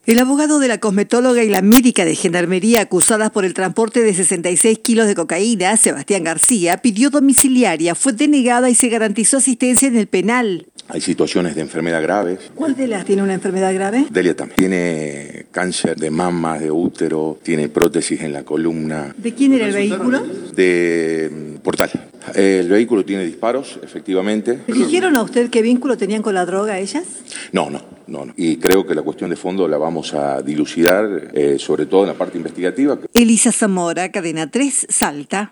El abogado de la cosmetóloga y la médica de Gendarmería acusadas por el transporte de 66 kilos de cocaína, Sebastián García, pidió domiciliaria, fue denegada y se garantizó asistencia en el penal. Hay situaciones de enfermedad graves. ¿Cuál de las tiene una enfermedad grave? Delia también. Tiene cáncer de mama, de útero, tiene prótesis en la columna. ¿De quién era el vehículo? De Portal. El vehículo tiene disparos, efectivamente. ¿Le dijeron a usted qué vínculo tenían con la droga ellas? No. Y creo que la cuestión de fondo la vamos a dilucidar, sobre todo en la parte investigativa. Elisa Zamora, Cadena 3, Salta.